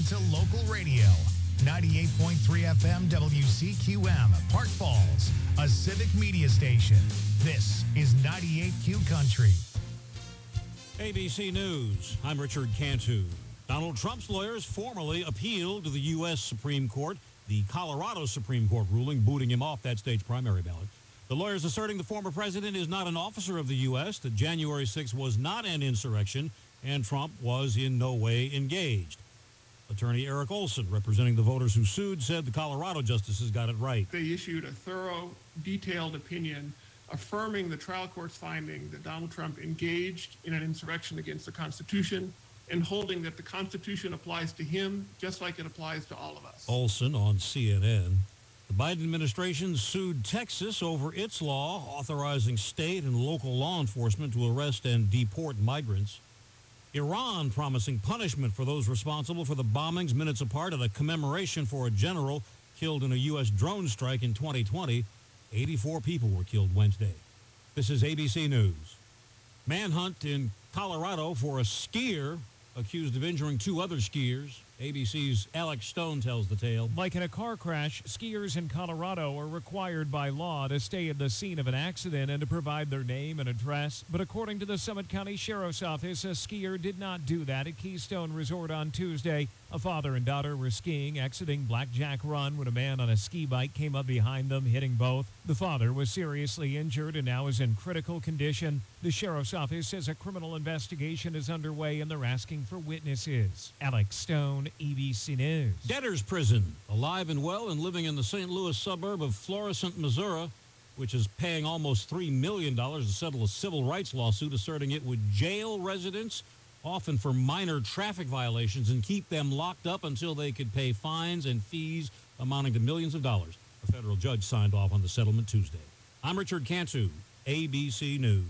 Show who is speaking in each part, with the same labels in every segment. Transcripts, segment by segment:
Speaker 1: to local radio. 98.3 FM WCQM, Park Falls, a civic media station. This is 98Q Country.
Speaker 2: ABC News, I'm Richard Cantu. Donald Trump's lawyers formally appealed to the U.S. Supreme Court the Colorado Supreme Court ruling booting him off that state's primary ballot. The lawyers asserting the former president is not an officer of the U.S., that January 6 was not an insurrection, and Trump was in no way engaged. Attorney Eric Olson, representing the voters who sued, said the Colorado justices got it right.
Speaker 3: They issued a thorough, detailed opinion affirming the trial court's finding that Donald Trump engaged in an insurrection against the Constitution and holding that the Constitution applies to him just like it applies to all of us.
Speaker 2: Olson on CNN. The Biden administration sued Texas over its law authorizing state and local law enforcement to arrest and deport migrants. Iran promising punishment for those responsible for the bombings minutes apart at a commemoration for a general killed in a U.S. drone strike in 2020. 84 people were killed Wednesday. This is ABC News. Manhunt in Colorado for a skier accused of injuring two other skiers. ABC's Alex Stone tells the tale.
Speaker 4: Like in a car crash, skiers in Colorado are required by law to stay at the scene of an accident and to provide their name and address. But according to the Summit County Sheriff's Office, a skier did not do that at Keystone Resort on Tuesday. A father and daughter were skiing, exiting Blackjack Run when a man on a ski bike came up behind them, hitting both. The father was seriously injured and now is in critical condition. The Sheriff's Office says a criminal investigation is underway and they're asking for witnesses. Alex Stone, ABC News.
Speaker 2: Debtor's prison, alive and well and living in the St. Louis suburb of Florissant, Missouri, which is paying almost $3 million to settle a civil rights lawsuit asserting it would jail residents, often for minor traffic violations, and keep them locked up until they could pay fines and fees amounting to millions of dollars. A federal judge signed off on the settlement Tuesday. I'm Richard Cantu, ABC News.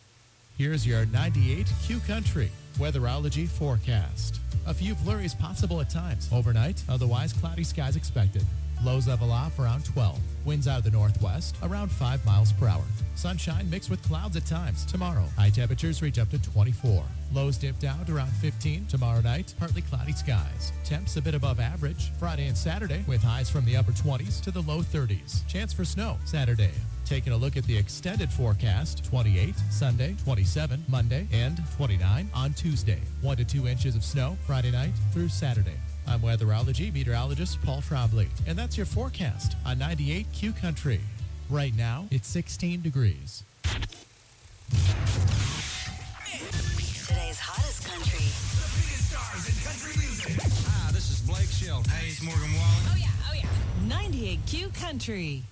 Speaker 5: Here's your 98Q Country weatherology forecast. A few flurries possible at times. Overnight, otherwise cloudy skies expected. Lows level off around 12. Winds out of the northwest around 5 miles per hour. Sunshine mixed with clouds at times. Tomorrow, high temperatures reach up to 24. Lows dip down to around 15. Tomorrow night, partly cloudy skies. Temps a bit above average. Friday and Saturday with highs from the upper 20s to the low 30s. Chance for snow Saturday. Taking a look at the extended forecast, 28 Sunday, 27 Monday, and 29 on Tuesday. 1 to 2 inches of snow Friday night through Saturday. I'm weatherology meteorologist Paul Trombley, and that's your forecast on 98Q Country. Right now, it's 16 degrees.
Speaker 6: Today's hottest country.
Speaker 7: The biggest stars in country music. Hi, this is Blake Shelton. Hey, it's Morgan Wallen.
Speaker 6: Oh, yeah. 98Q Country.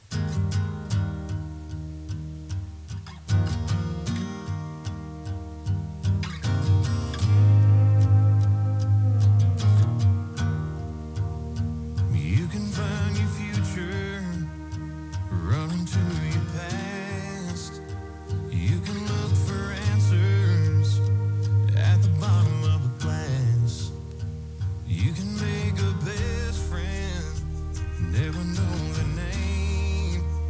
Speaker 7: Never know the name.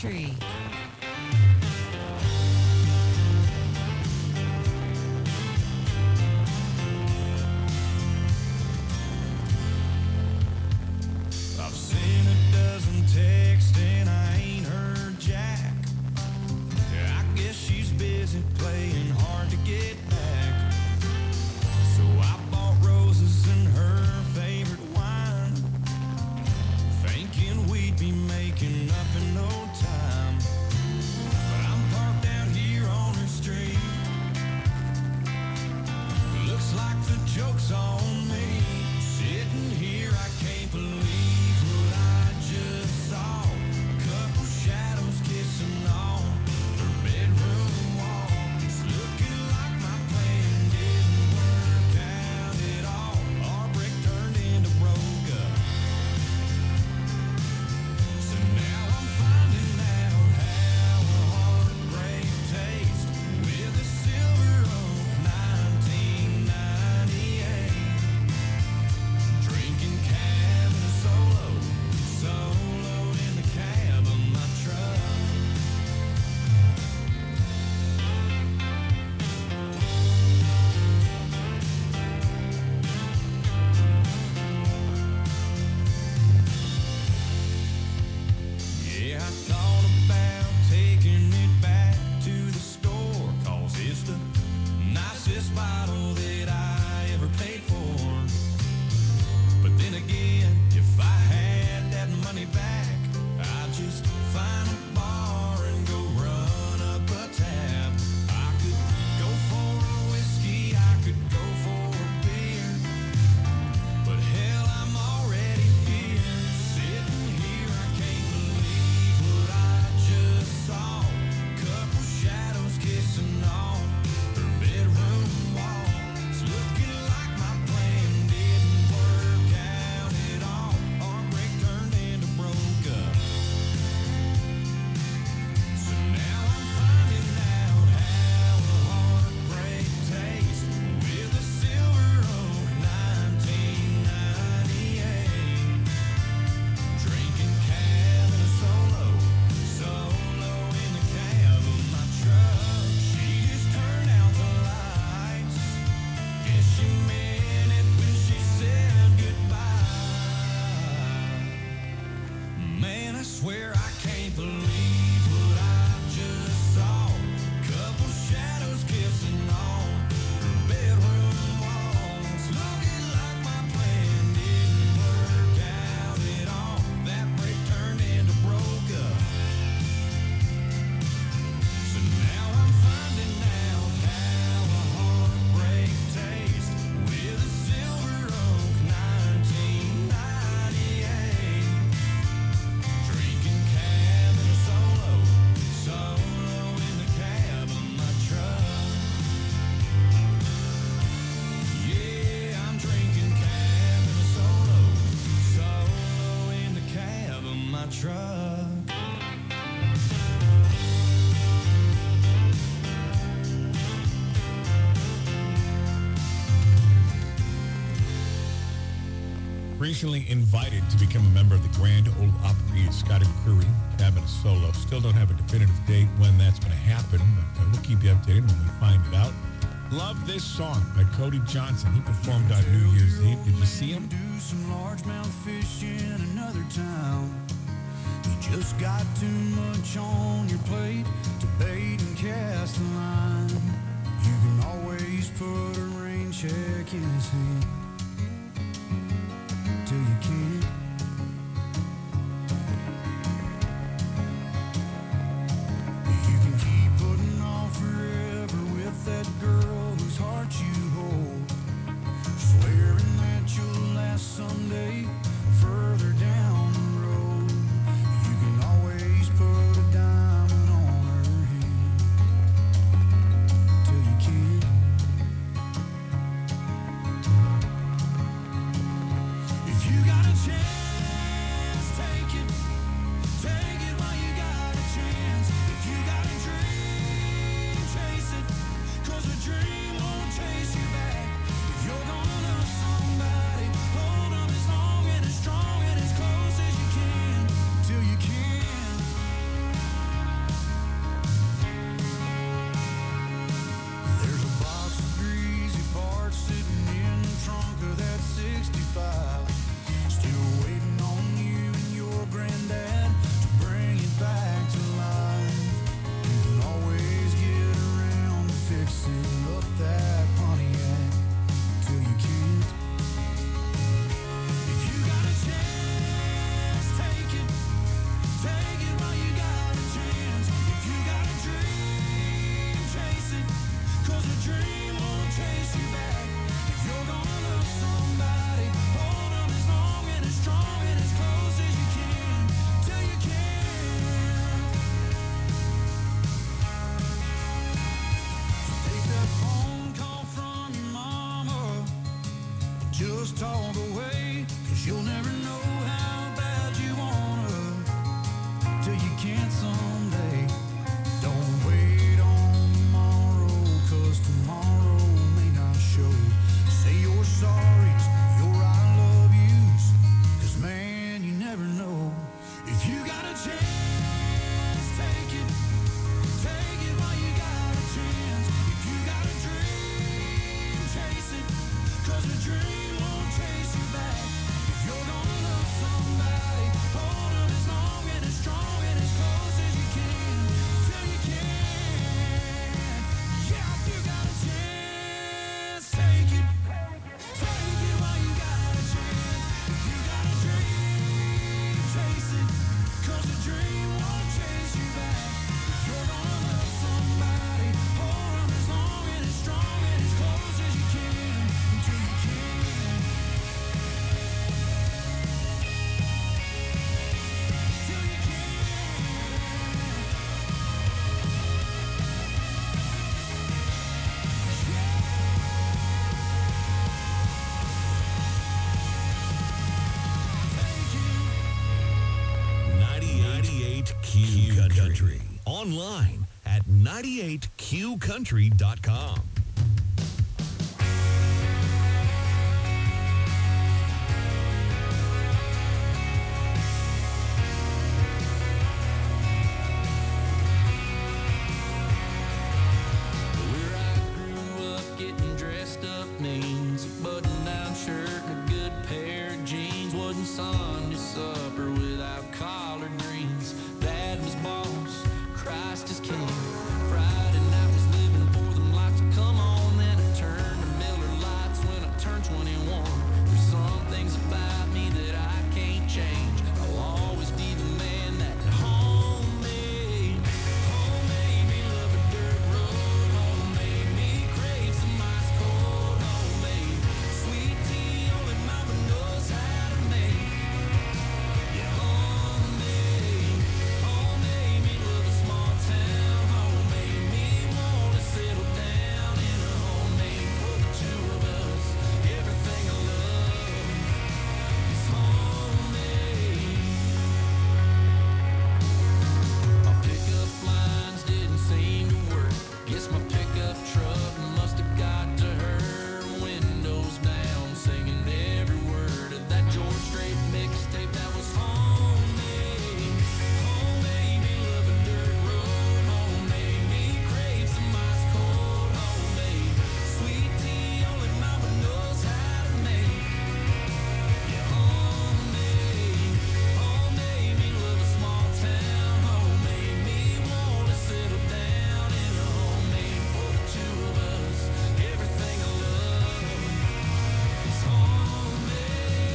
Speaker 6: Country.
Speaker 7: I've seen a dozen texts and I ain't heard jack. I guess she's busy playing hard to get back. So I bought roses and her favorite wine, thinking we'd be making up in no time. But I'm parked out here on her street. Looks like the joke's on me. Sitting here, I can't believe what I just saw. A couple shadows kissing on her bedroom wall. It's looking like my plan didn't work out at all. Our brick turned into broke up. So now I'm finding out how a heartbreak tastes with a Silver Oak 1998. Drinking cabin solo in the cab of my truck. Yeah, I thought about taking it back to the store, 'cause it's the nicest bottle that I ever paid for. But then again, if I had that money back, I'd just find a bar and go run up a tab. I could go for a whiskey, I could go for a beer, but hell, I'm already here. Sitting here, I can't believe what I just saw. Couple shadows kissing on her bedroom wall. It's looking like my plan didn't work out at all. Our break turned into broke up. So now I'm finding out how a heartbreak tastes with a Silver Oak 1998. Drinking cabin solo in the cab of my truck. She just turned out the lights. Guess she meant it when she said goodbye. Man, I swear I can't believe what I just saw. Couple shadows kissing on her bedroom walls. Looking like my plan didn't work out at all. That break turned into broke up. So now I'm finding out how a heartbreak tastes with a Silver Oak 1998. Drinking cabin solo in the cab of my truck. Yeah, I'm drinking cabin solo in the cab of my truck.
Speaker 8: Recently invited to become a member of the Grand Ole Opry is Scotty McCreery, Cabin Solo. Still don't have a definitive date when that's going to happen, but we'll keep you updated when we find it out. Love this song by Cody Johnson. He performed on New Year's Eve. Did you see him?
Speaker 7: Do some largemouth fish in another town. You just got too much on your plate to bait and cast a line. You can always put a rain check in his hand till you can't. You can keep putting off forever with that girl whose heart you hold, swearing that you'll last someday further down the road. You can always put a diamond on her hand till you can't. trust all the way, 'cause you'll never know how bad you wanna till you can't someday. Don't wait on tomorrow, 'cause tomorrow may not show. Say your sorries, your I love yous, 'cause man, you never know. If you got a chance, take it. Take it while you got a chance. If you got a dream, chase it, 'cause a dream won't chase you back. If you're gonna love somebody, hold them as long and as strong and as close as you can, till you can. Yeah, if you got a chance, take it. Take it while you got a chance. If you got a dream, chase it, 'cause a dream won't chase you back. If you're gonna love somebody, hold them as long and as strong and as close as you can, until you can. Till you can.
Speaker 1: 98Q Country. Online at 98QCountry.com.
Speaker 7: Where I grew up, getting dressed up means a button-down shirt and a good pair of jeans. Wasn't Sunday supper without collard greens. Dad was boss, Christ is king. Friday night was living for them lights to come on. Then I turned to Miller Lights when I turned 21. There's some things about me that I can't change. I'll always be the man that home made. Home made me love a dirt road. Home made me crave some ice cold. Home made sweet tea only mama knows how to make. Yeah, home made me love a small town. Home made me want to settle down in a home made for the two of us. Everything I love is homemade. My pickup lines didn't seem to work. Guess my pickup truck must have got to her. Windows down, singing every word of that George Strait mixtape that was homemade. Home made me love a dirt road. Home made me crave some ice cold. Homemade sweet tea only mama knows how to make. Yeah, home made me love a small town. Home made me want to settle down in a home made for the two of us. Everything I love is homemade.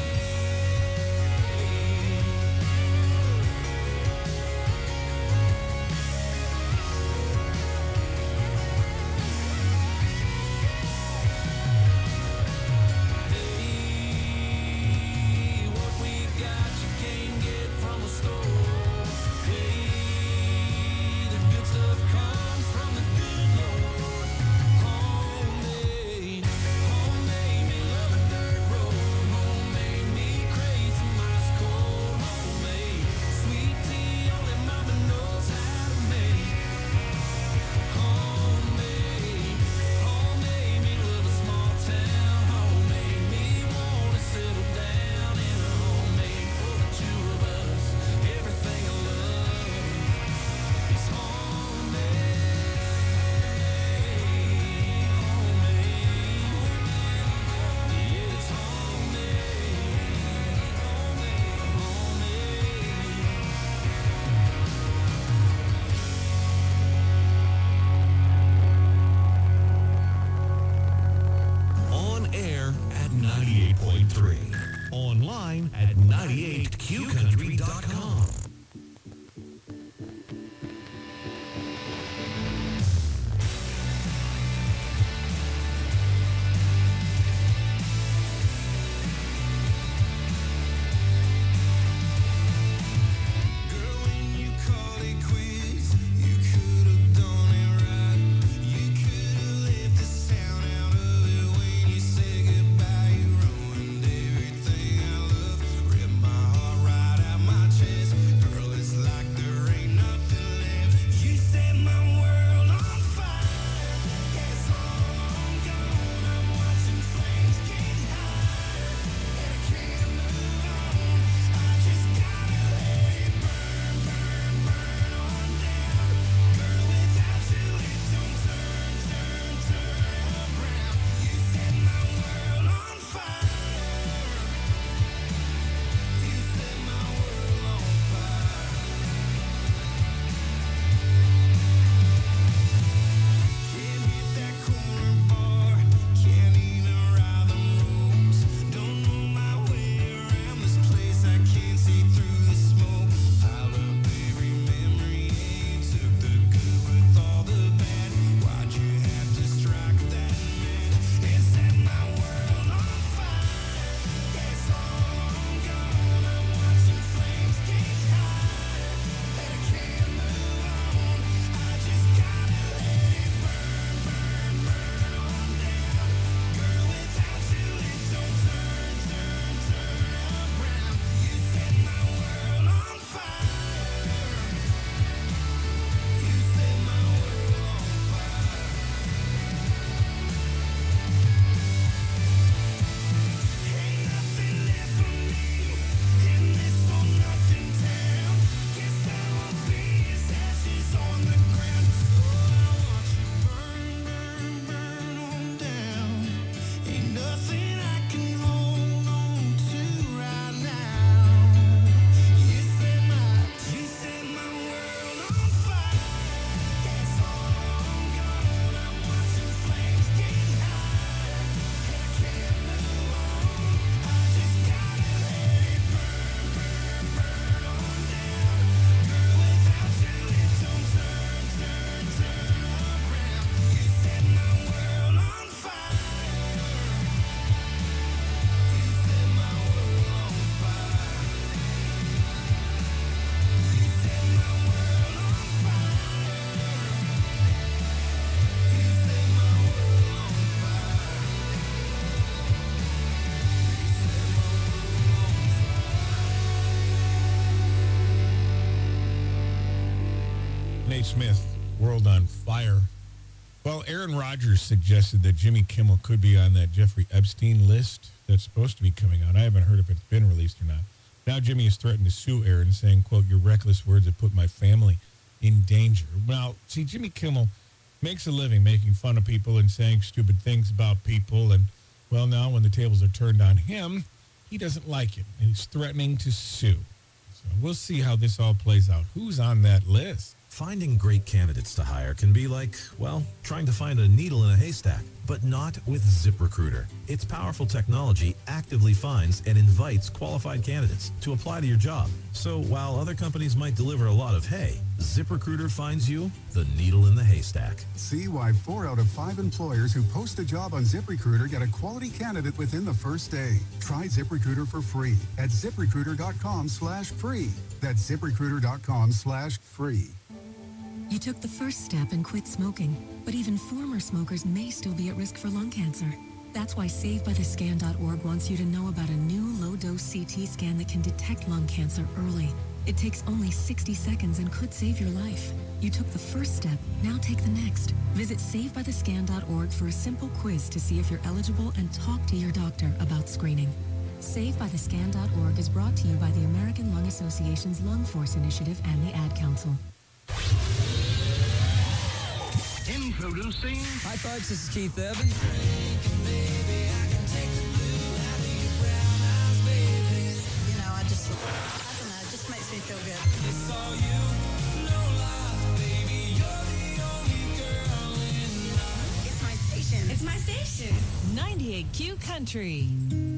Speaker 7: Hey, what we got you can't get from a store. Hey, the good stuff comes from the good Lord. Homemade me love a dirt road. Homemade me crave some ice cold. Homemade sweet tea only mama knows how to make. Homemade me love a small town. Homemade me want to settle down in a home made for the two of us. Everything I love is homemade. Yeah, it's
Speaker 1: On air at 98.3. Online at 98QCountry.com.
Speaker 7: Girl, when you call it quits, you could have done it right. You could have left the sound out of it when you said goodbye. You ruined
Speaker 8: Smith, World on Fire. Well, Aaron Rodgers suggested that Jimmy Kimmel could be on that Jeffrey Epstein list that's supposed to be coming out. I haven't heard if it's been released or not. Now Jimmy has threatened to sue Aaron, saying, quote, "Your reckless words have put my family in danger." Now, see, Jimmy Kimmel makes a living making fun of people and saying stupid things about people. And, well, now when the tables are turned on him, he doesn't like it. And he's threatening to sue. So we'll see how this all plays out. Who's on that list?
Speaker 9: Finding great candidates to hire can be like, well, trying to find a needle in a haystack, but not with ZipRecruiter. Its powerful technology actively finds and invites qualified candidates to apply to your job. So while other companies might deliver a lot of hay, ZipRecruiter finds you the needle in the haystack.
Speaker 10: See why 4 out of 5 employers who post a job on ZipRecruiter get a quality candidate within the first day. Try ZipRecruiter for free at ZipRecruiter.com/free. That's ZipRecruiter.com/free.
Speaker 11: You took the first step and quit smoking, but even former smokers may still be at risk for lung cancer. That's why SaveByTheScan.org wants you to know about a new low-dose CT scan that can detect lung cancer early. It takes only 60 seconds and could save your life. You took the first step, now take the next. Visit SaveByTheScan.org for a simple quiz to see if you're eligible and talk to your doctor about screening. SaveByTheScan.org is brought to you by the American Lung Association's Lung Force Initiative and the Ad Council.
Speaker 12: Introducing.
Speaker 13: Hi, folks. This is Keith Urban.
Speaker 14: You know, I don't know, it just makes me feel good.
Speaker 7: It's all you, no lies, baby. You're the only girl in my...
Speaker 14: It's my station.
Speaker 6: It's my station. 98Q Country.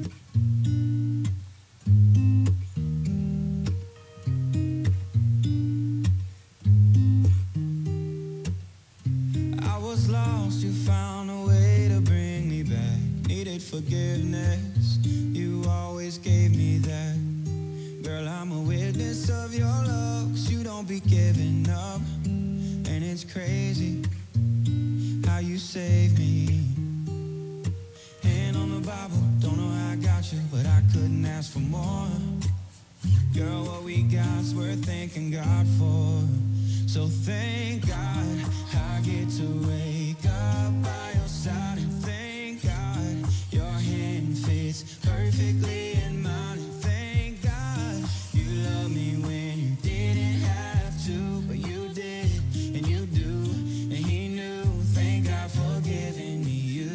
Speaker 7: Lost, you found a way to bring me back. Needed forgiveness, you always gave me that. Girl, I'm a witness of your love, 'cause you don't be giving up. And it's crazy how you saved me. Hand on the Bible, don't know how I got you, but I couldn't ask for more. Girl, what we got's worth thanking God for. So thank God I get to wake up by your side, and thank God your hand fits perfectly in mine, and thank God you love me when you didn't have to, but you did, and you do, and he knew. Thank God for giving me you.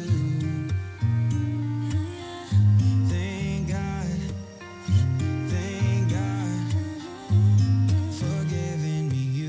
Speaker 7: Thank God for giving me you.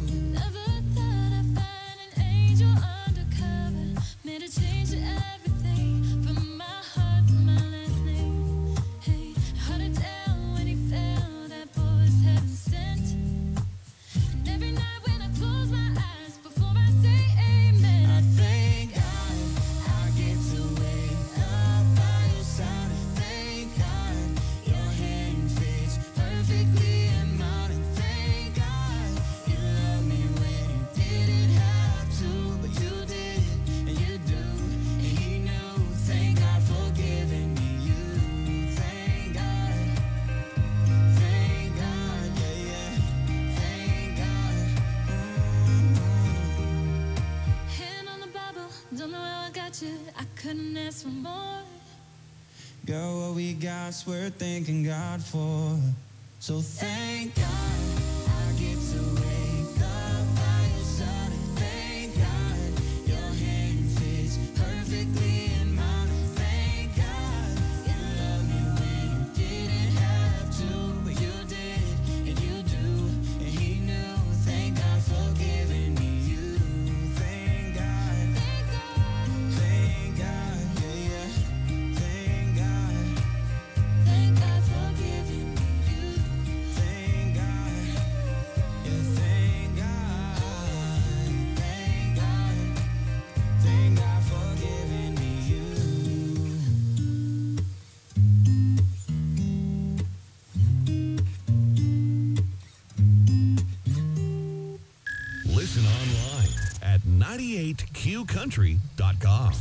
Speaker 7: Girl, what we got's worth thanking God for. So thank God I get to wake up by your side, and thank God your hand fits perfectly in mine, and thank God you love me when you didn't have to, but you did, and you do, and he knew. Thank God for giving me you. Thank God, thank God, yeah, yeah. Thank God for giving me you. Thank God, yeah, thank God, thank God for giving me you.
Speaker 15: Listen online at 98qcountry.com.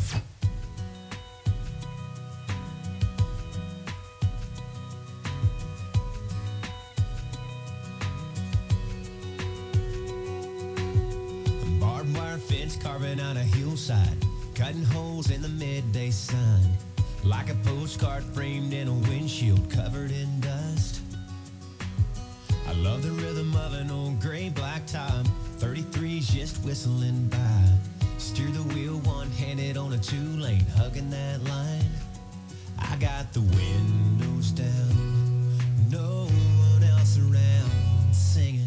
Speaker 12: pouring on a hillside, cutting holes in the midday sun, like a postcard framed in a windshield covered in dust. I love the rhythm of an old gray black top, 33's just whistling by. Steer the wheel one-handed on a two-lane, hugging that line. I got the windows down, no one else around, singing.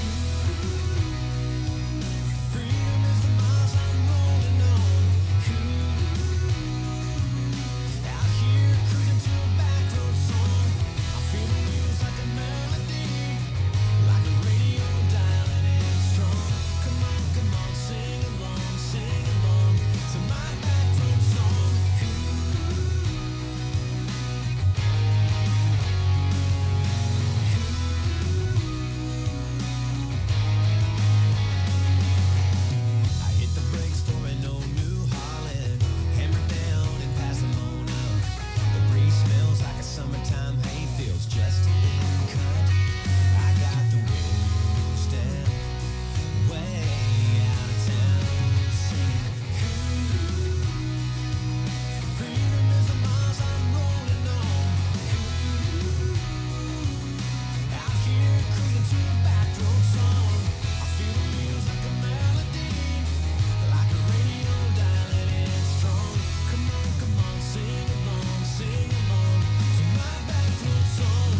Speaker 12: Freedom is the miles I'm rolling on. Out here cruising to a back road song. I feel the wheels like a melody, like a radio dialing in strong. Come on, sing along to my back road song. I hit the brakes for an old New Holland, hammer down and pass them on up. The breeze smells like a summertime hayfields, just a little cut. I got the windows down, way out of town, singing. Freedom is the miles I'm rolling on. Out here cruising to a back road song. I feel the wheels like a melody, like a radio dialing in strong. Come on, sing along to my back road song.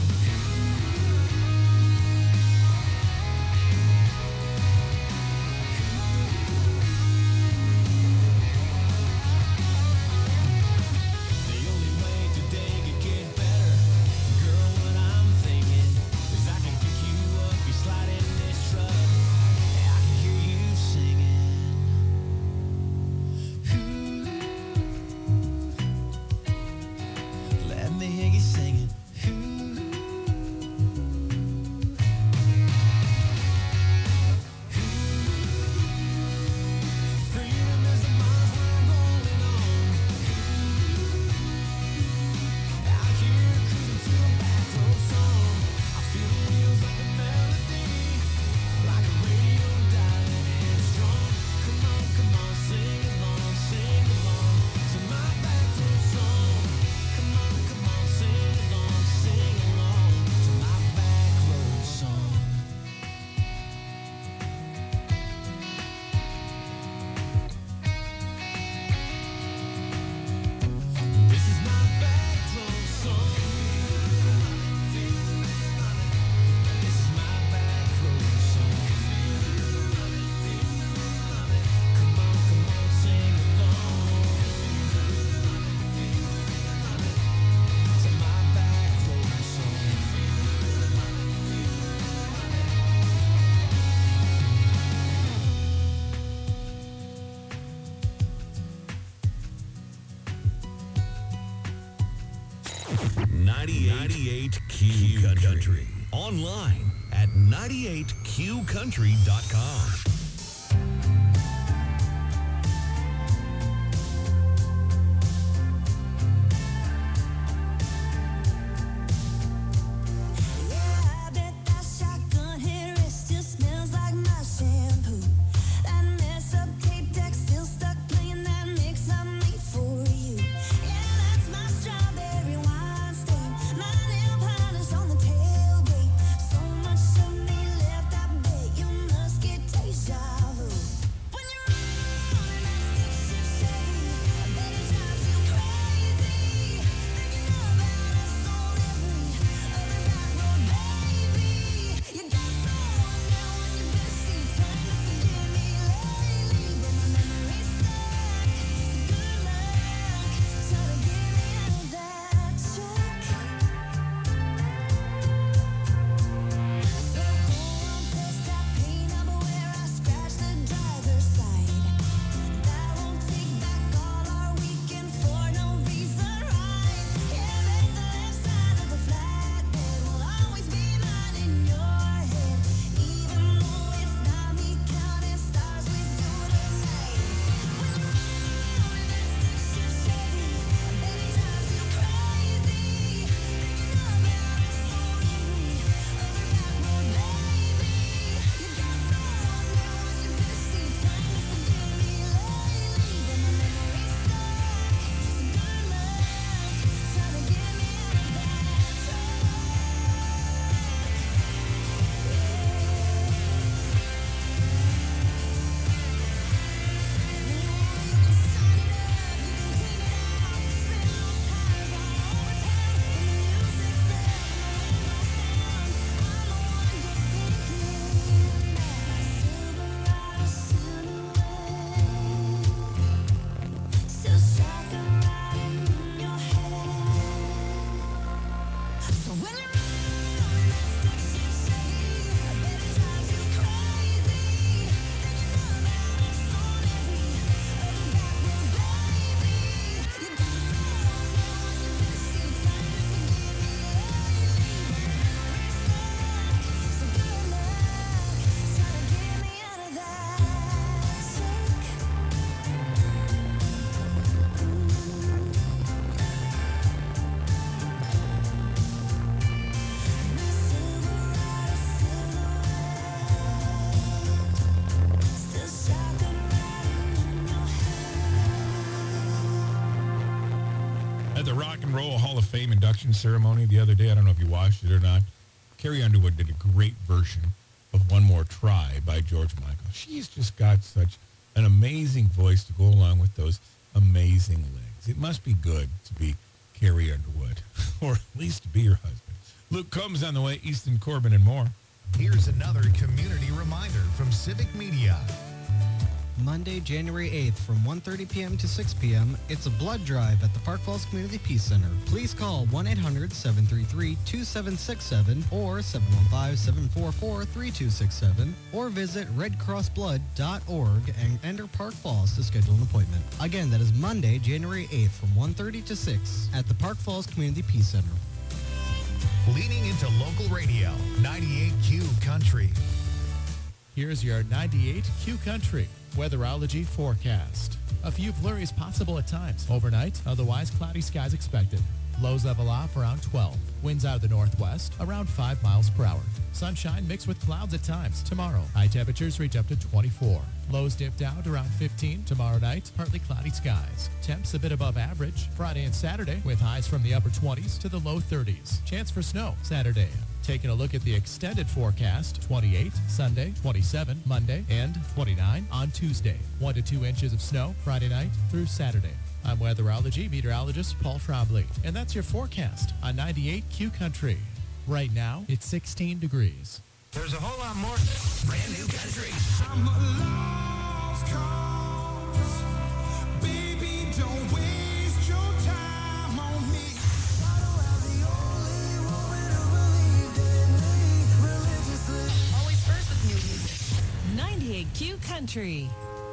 Speaker 12: The only way today could get better, girl, what I'm thinking is I can pick you up, you slide in this truck, I can hear you singing. Let me hear you singing. Freedom is the miles we're rolling on. Out here cruising to a back road song. I feel the wheels like a melody, like a radio dialing in strong. Come on, sing along to my back road song. Come on, sing along to my back road song. This is my back road song. This is my back road song. Come on, sing along to my back road song.
Speaker 13: 98 Q Country. Online at 98QCountry.com.
Speaker 15: I bet that shotgun hair still smells like my shampoo. That mess up tape deck still stuck playing that mix I made for you. Yeah, that's my strawberry wine stain. My nail polish on the tailgate. So much of me left, I bet you must get tasty.
Speaker 8: At the Rock and Roll Hall of Fame induction ceremony the other day, I don't know if you watched it or not, Carrie Underwood did a great version of One More Try by George Michael. She's just got such an amazing voice to go along with those amazing legs. It must be good to be Carrie Underwood, or at least to be your husband. Luke Combs on the way, Easton Corbin and more.
Speaker 1: Here's another community reminder from Civic Media.
Speaker 16: Monday, January 8th from 1:30 p.m. to 6 p.m., it's a blood drive at the Park Falls Community Peace Center. Please call 1-800-733-2767 or 715-744-3267 or visit redcrossblood.org and enter Park Falls to schedule an appointment. Again, that is Monday, January 8th from 1:30 to 6 at the Park Falls Community Peace Center.
Speaker 1: Leaning into local radio, 98Q Country.
Speaker 5: Here's your 98Q Country weatherology forecast. A few flurries possible at times. Overnight, otherwise cloudy skies expected. Lows level off around 12. Winds out of the northwest around 5 miles per hour. Sunshine mixed with clouds at times. Tomorrow, high temperatures reach up to 24. Lows dip down to around 15. Tomorrow night, partly cloudy skies. Temps a bit above average. Friday and Saturday with highs from the upper 20s to the low 30s. Chance for snow Saturday. Taking a look at the extended forecast, 28 Sunday, 27 Monday, and 29 on Tuesday. 1 to 2 inches of snow Friday night through Saturday. I'm weatherology meteorologist Paul Trombley, and that's your forecast on 98Q Country. Right now, it's 16 degrees.
Speaker 1: There's a whole lot more brand new country.
Speaker 7: I'm a lost cause. Baby, don't waste your time on me.
Speaker 6: Always first with new music. 98Q Country.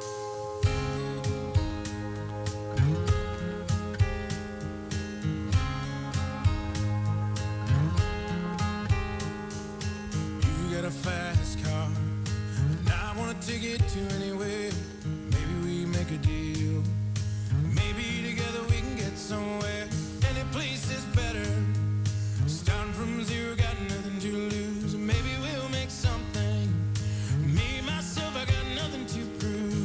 Speaker 7: You got a fast car, and I want to take it to anywhere. Maybe we make a deal. Maybe together we can get somewhere. Any place is better. Starting from zero, got nothing to lose. Maybe we'll make something. Me, myself, I got nothing to prove.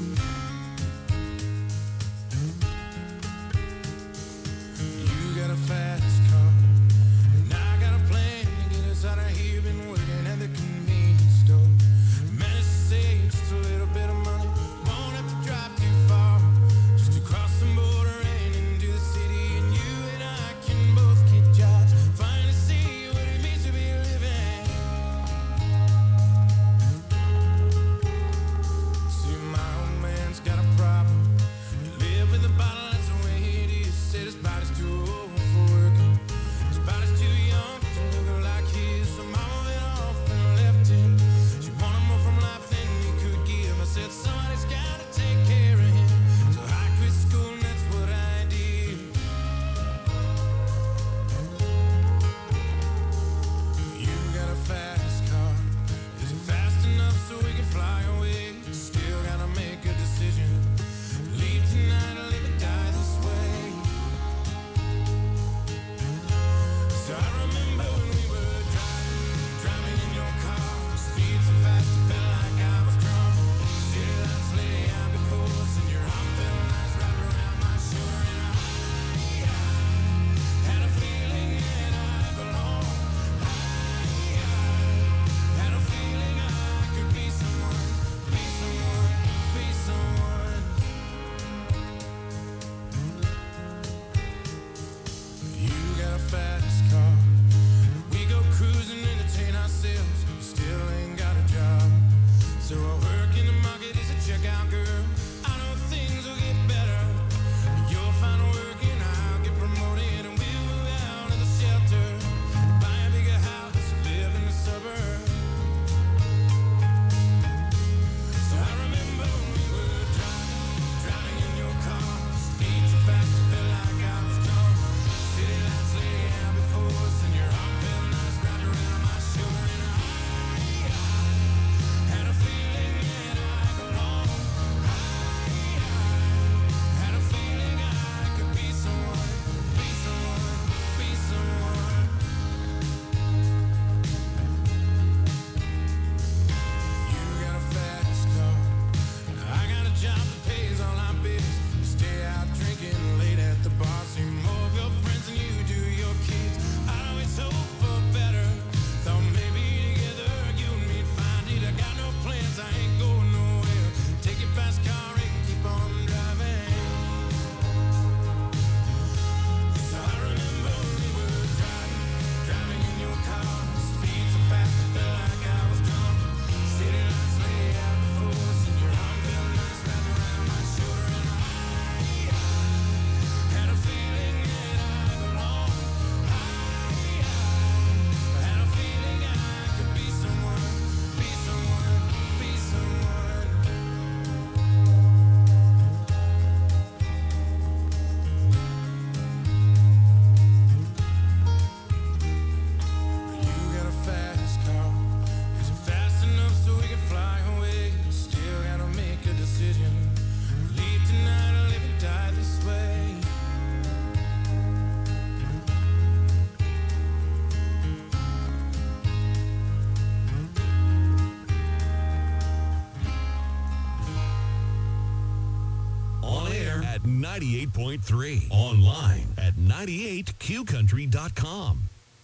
Speaker 13: 98.3. Online at 98qcountry.com.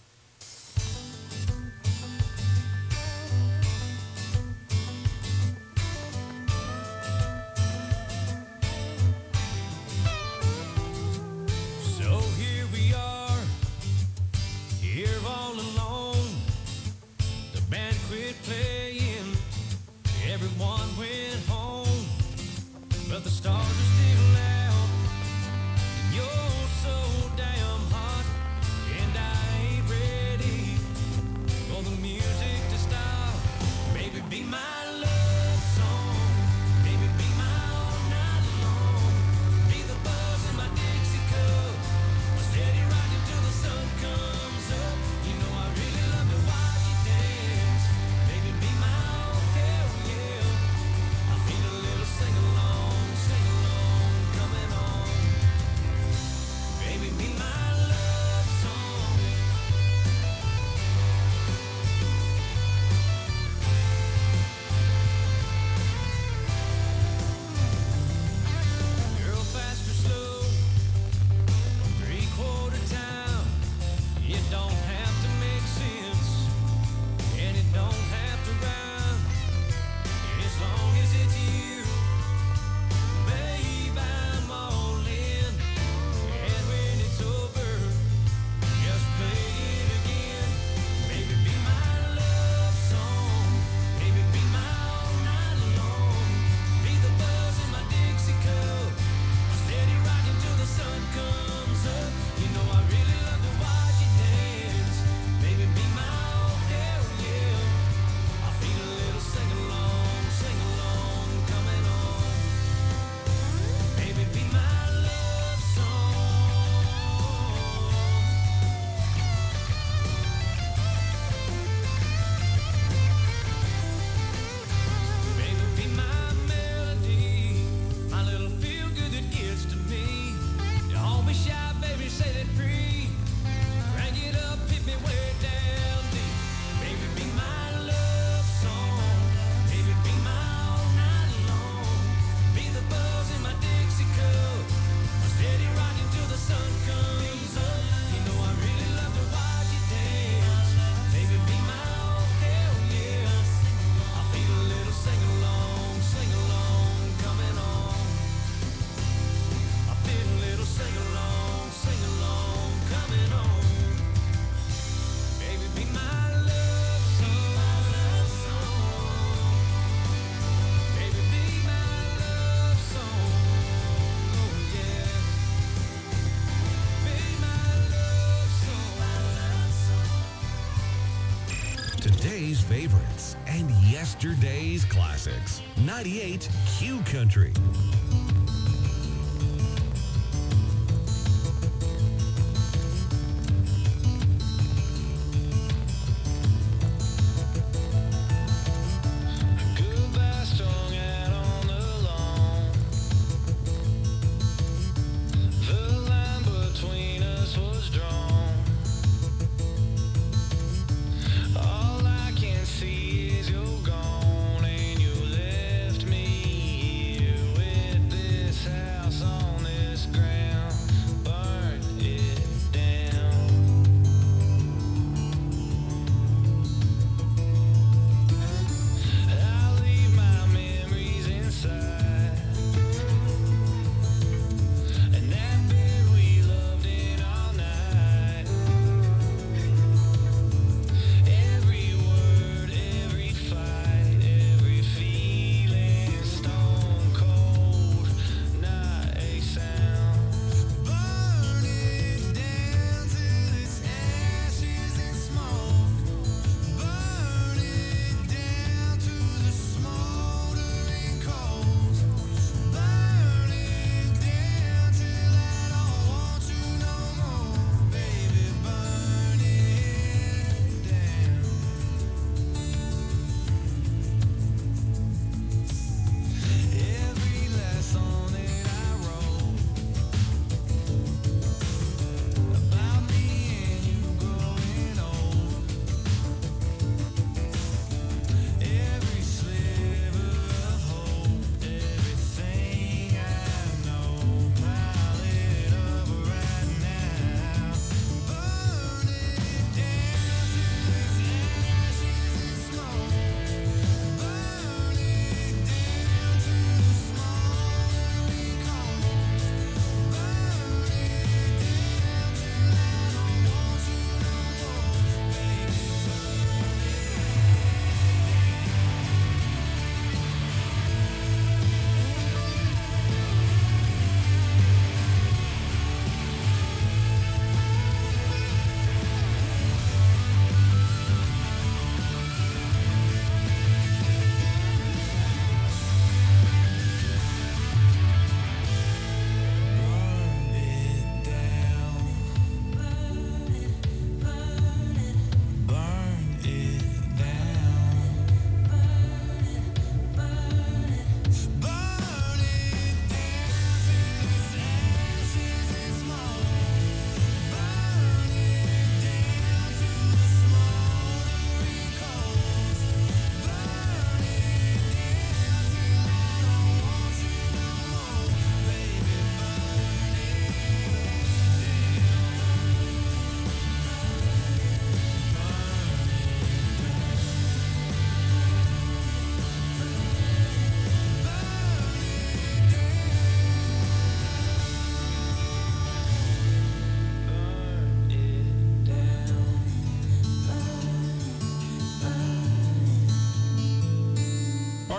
Speaker 7: So here we are, here all alone. The band quit playing, everyone went home, but the stars are still out. And you're so damn hot, and I ain't ready for the music to stop. Baby, be my love song. Baby, be my all night long. Be the buzz in my Dixie cup. Steady rocking till the sun comes up. You know I really love to watch you dance. Baby, be my oh hell yeah. I feel a little sing along coming on. Baby, be my love song. Girl, fast or slow, 3/4 time. It don't have to make sense, and it don't have to rhyme. As long as it's you, babe, I'm all in. And when it's over, just play it again. Baby, be my love song. Baby, be my all night long. Be the buzz in my Dixie cup. Steady rocking till the sun comes up. You know I really love to watch you dance. Baby, be my oh hell yeah. I feel a little sing along coming on. Baby, be my love song. Baby, be my melody, my little feel good that gets to me. Don't be shy, baby, set it free. Crank it up, hit me way down deep. Baby, be my love song. Baby, be my all night long. Be the buzz in my Dixie cup. Steady rocking till the sun comes up. You know I really love to watch you dance. Baby, be my oh hell yeah. I feel a little sing along coming on. I feel a little sing along coming on. Baby, be my love song. Baby, be my love song. Oh yeah. Be my love song.
Speaker 13: Today's favorites and yesterday's classics. 98 Q Country.
Speaker 7: Goodbye strung out on the lawn. The line between us was drawn. All I can see is you're gone, and you left me here with this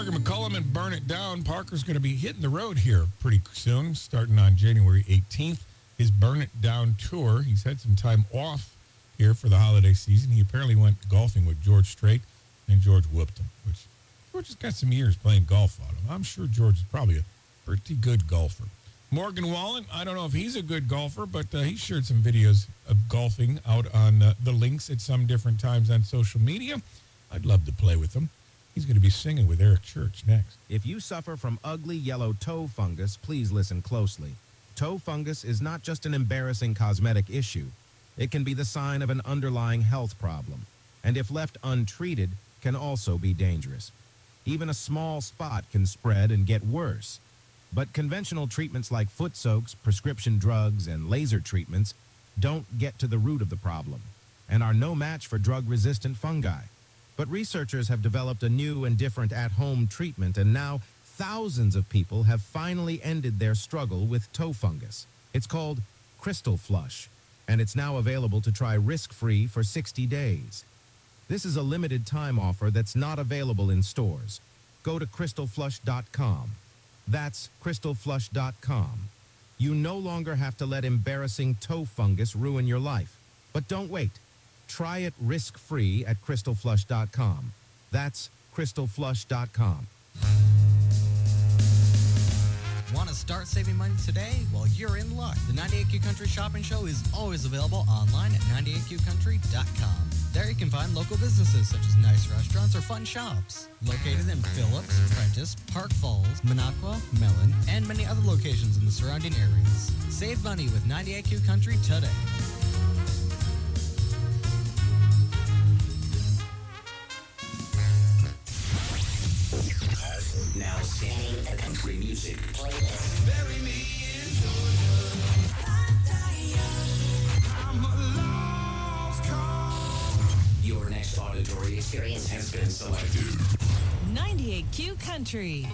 Speaker 8: Parker McCullum and Burn It Down. Parker's going to be hitting the road here pretty soon, starting on January 18th. His Burn It Down tour. He's had some time off here for the holiday season. He apparently went golfing with George Strait, and George whooped him, which George has got some years playing golf on him. I'm sure George is probably a pretty good golfer. Morgan Wallen, I don't know if he's a good golfer, but he shared some videos of golfing out on the links at some different times on social media. I'd love to play with him. He's going to be singing with Eric Church next.
Speaker 17: If you suffer from ugly yellow toe fungus, please listen closely. Toe fungus is not just an embarrassing cosmetic issue. It can be the sign of an underlying health problem, and if left untreated, can also be dangerous. Even a small spot can spread and get worse. But conventional treatments like foot soaks, prescription drugs, and laser treatments don't get to the root of the problem and are no match for drug-resistant fungi. But researchers have developed a new and different at-home treatment, and now thousands of people have finally ended their struggle with toe fungus. It's called Crystal Flush, and it's now available to try risk-free for 60 days. This is a limited time offer that's not available in stores. Go to crystalflush.com. That's crystalflush.com. You no longer have to let embarrassing toe fungus ruin your life. But don't wait. Try it risk-free at crystalflush.com. That's crystalflush.com.
Speaker 16: Want to start saving money today? Well, you're in luck. The 98Q Country Shopping Show is always available online at 98qcountry.com. There you can find local businesses such as nice restaurants or fun shops. Located in Phillips, Prentice, Park Falls, Minocqua, Mellon, and many other locations in the surrounding areas. Save money with 98Q Country today.
Speaker 18: Now singing the country music playlist. Bury me in Georgia. I'm a lost cause. Your next auditory experience has been selected.
Speaker 6: 98Q Country.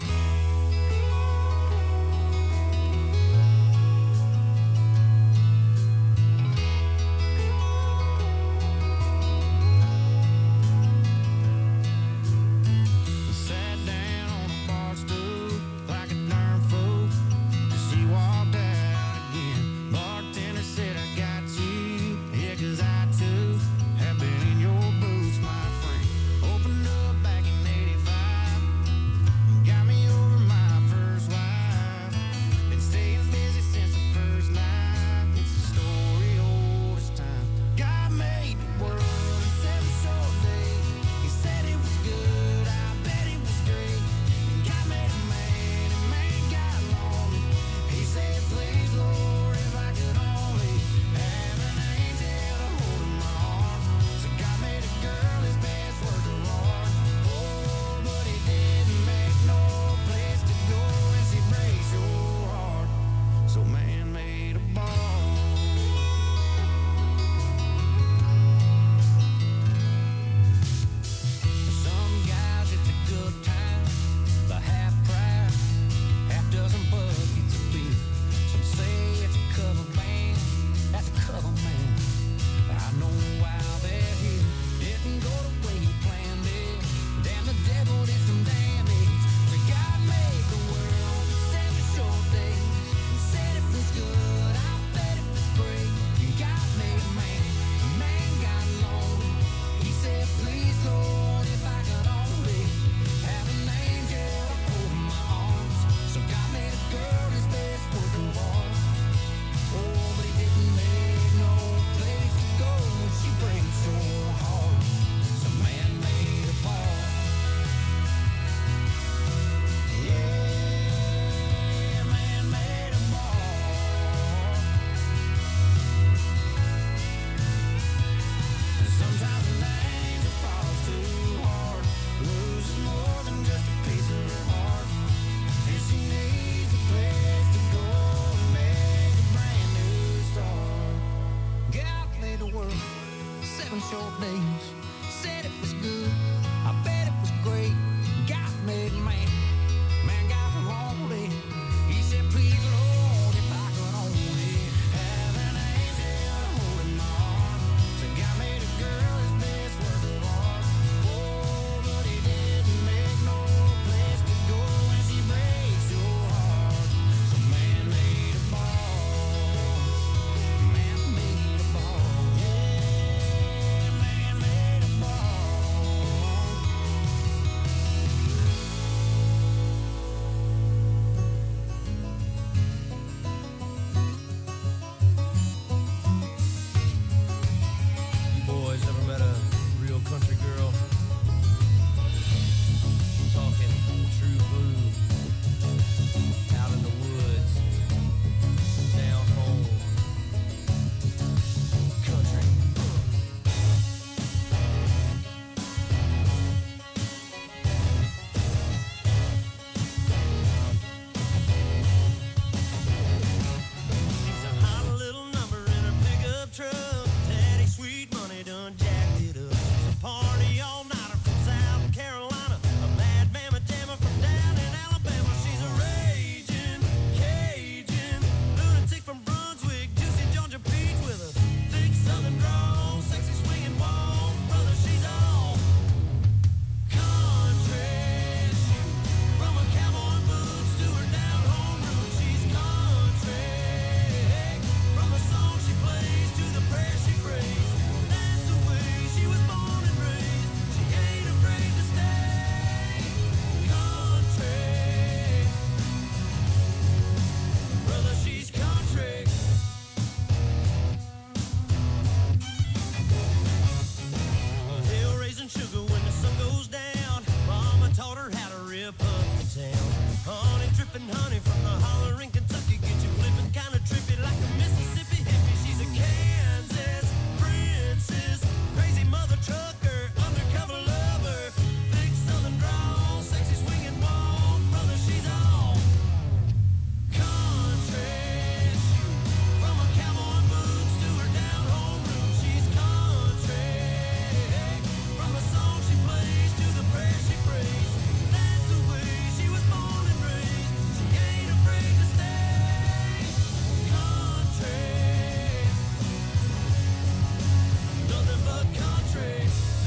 Speaker 7: country.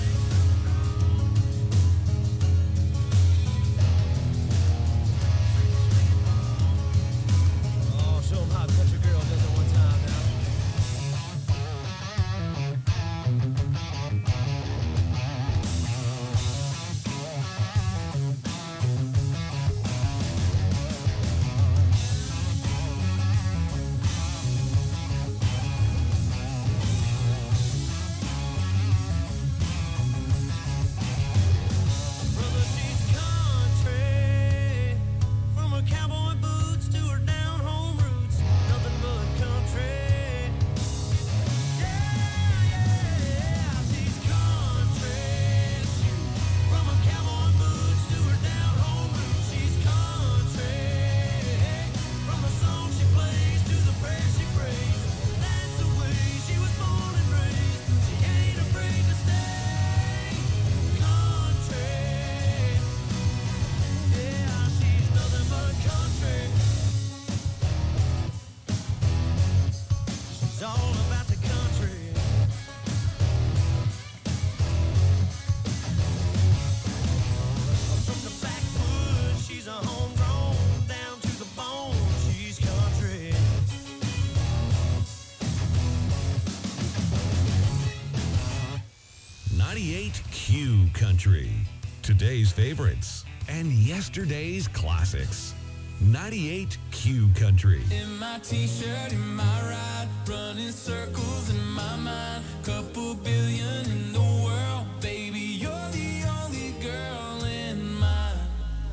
Speaker 7: Oh, show 'em how a country girl does it one time now. Brother, she's country. From her cowboy boots to her down home roots, nothing but country. Yeah, she's country. From her cowboy boots to her down home roots, she's country. From the song she plays to the prayer she prays, that's the way she was born and raised. She ain't afraid to stay country. Yeah, she's nothing but country. She's all about the country. From the backwoods, she's a homegrown, down to the bone, she's country.
Speaker 13: Q Country. Today's favorites and yesterday's classics. 98 Q Country.
Speaker 7: In my t-shirt, in my ride, running circles in my mind. Couple billion in the world, baby, you're the only girl in mine.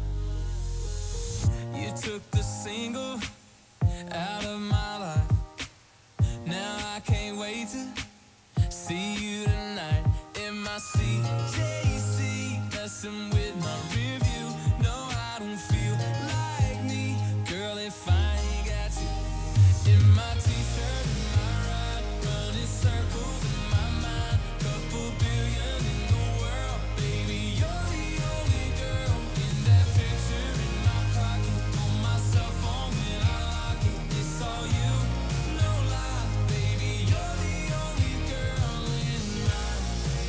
Speaker 7: You took the single out of my life. Now I can't wait to see you tonight. In my CJC, messing with my rear view. No, I don't feel like me, girl, if I ain't got you. In my t-shirt, in my ride, running circles in my mind. Couple billion in the world, baby, you're the only girl. In that picture in my pocket, on my cell phone when I lock it, it's all you, no lie, baby, you're the only girl in mine.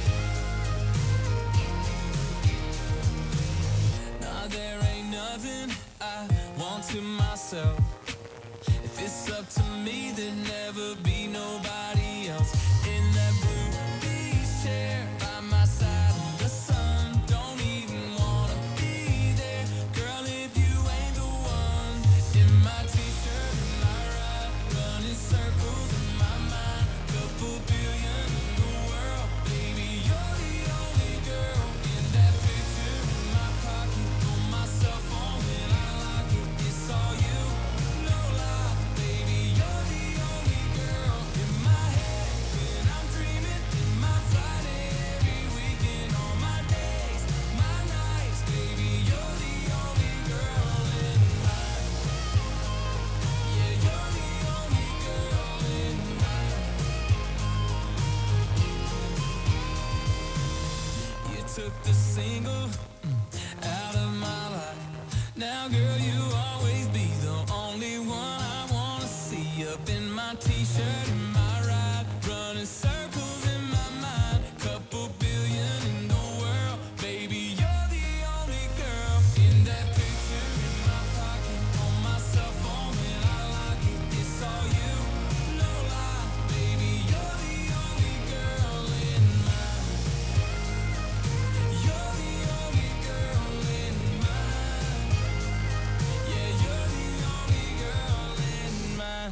Speaker 7: Nah, there ain't nothing I want to myself. If it's up to me, there'd never be nobody else. In that blue beach chair by my side in the sun, don't even wanna be there, girl, if you ain't the one. In my t-shirt, in my ride, running circles in my mind. Couple billion in the world, baby, you're the only girl. In that picture in my pocket, on my cell phone when I lock it, it's all you, no lie, baby, you're the only girl. In my head when I'm dreaming, in my Friday every weekend, on my days, my nights, baby, you're the only girl in mine. Yeah, you're the only girl in mine. You took the single out of my life. Now, girl, you always be the only one I wanna see. Up in my t-shirt, in my ride, running circles in my mind. Couple billion in the world, baby, you're the only girl. In that picture in my pocket, on my cell phone when I lock it, it's all you, no lie, baby, you're the only girl in mine. You're the only girl in mine. Yeah, you're the only girl in mine.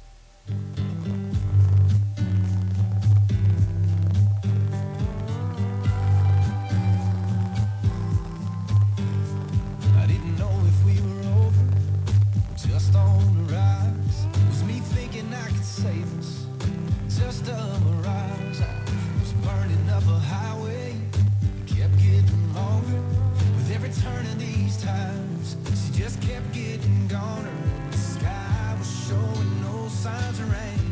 Speaker 7: I didn't know if we were over, just on the rise. Was me thinking I could save us, just a mirage. I was burning up a highway, it kept getting longer. With every turn of these times, she just kept getting goner. The sky was showing no signs of rain.